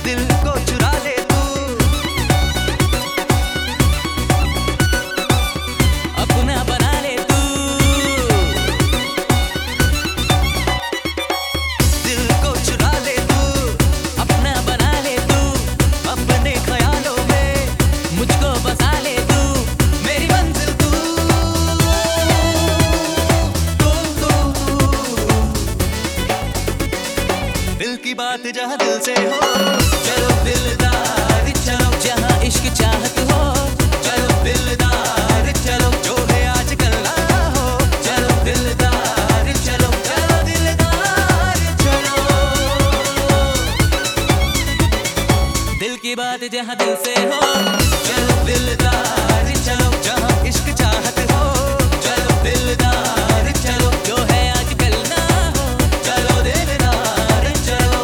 दिल को चुरा ले तू, अपना बना ले तू, दिल को चुरा ले तू, अपना बना ले तू, अपने ख्यालों में मुझको बसा ले तू, मेरी मंजिल तू, दिल की बात जहाँ दिल से हो, चलो दिलदार चलो, जहाँ इश्क चाहत हो, चलो दिलदार चलो, जो है आज कल ना हो, चलो दिलदार चलो, चलो दिलदार चलो, दिल की बात जहाँ दिल से हो, चलो दिलदार चलो, जहाँ इश्क चाहत हो, चलो दिलदार चलो, जो है आज कल ना हो, चलो दिलदार चलो।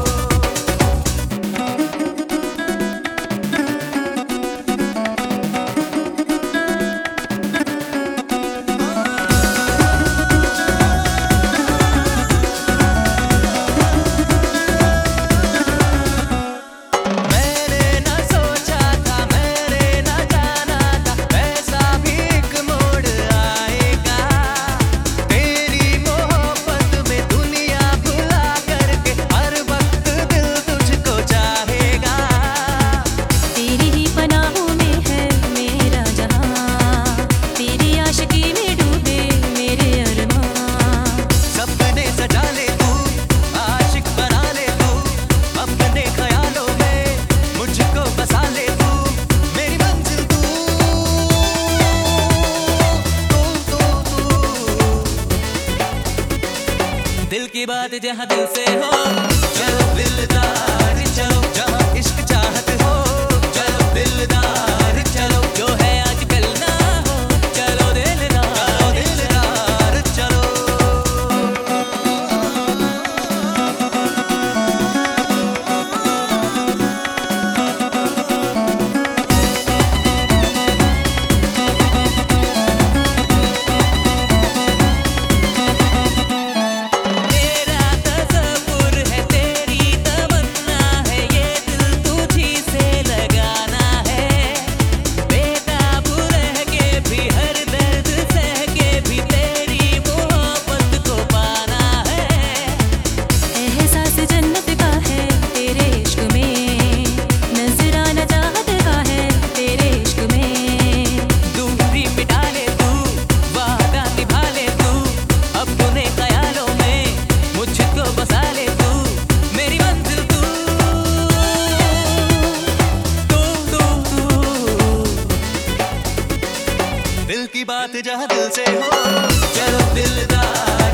मैंने न सोचा था, मैंने न जाना था, ऐसा भी एक मोड़ आएगा, तेरी मोहब्बत में दुनिया भुला करके हर वक्त दिल तुझको चाहेगा, तेरी ही पनाहों में है मेरा जहां, तेरी आशिकी में डूबे मेरे अरमान। सपने सजा ले तू, आशिक बना ले तू, अपने ख्यालों में मुझको बसा ले तू, मेरी मंजिल तू, दिल की बात जहाँ दिल से हो, चलो दिलदार चलो, जहाँ इश्क चाहत हो, चलो दिलदार चलो, जो है आज कल ना हो, चलो दिलदार चलो। तेरा तसव्वुर है, तेरी तमन्ना है, ये दिल तुझी से लगाना है, बेताब रह के भी हर दर्द सह के भी तेरी मोहब्बत को पाना है, एहसास जन्नत का है तेरे इश्क में, नजराना चाहत का है तेरे इश्क में। दूरी मिटा ले तू, वादा निभा ले तू, अपने ख्यालों में मुझको बसा ले तू, मेरी मंजिल तू, दिल की बात जहाँ दिल से हो, चलो दिलदार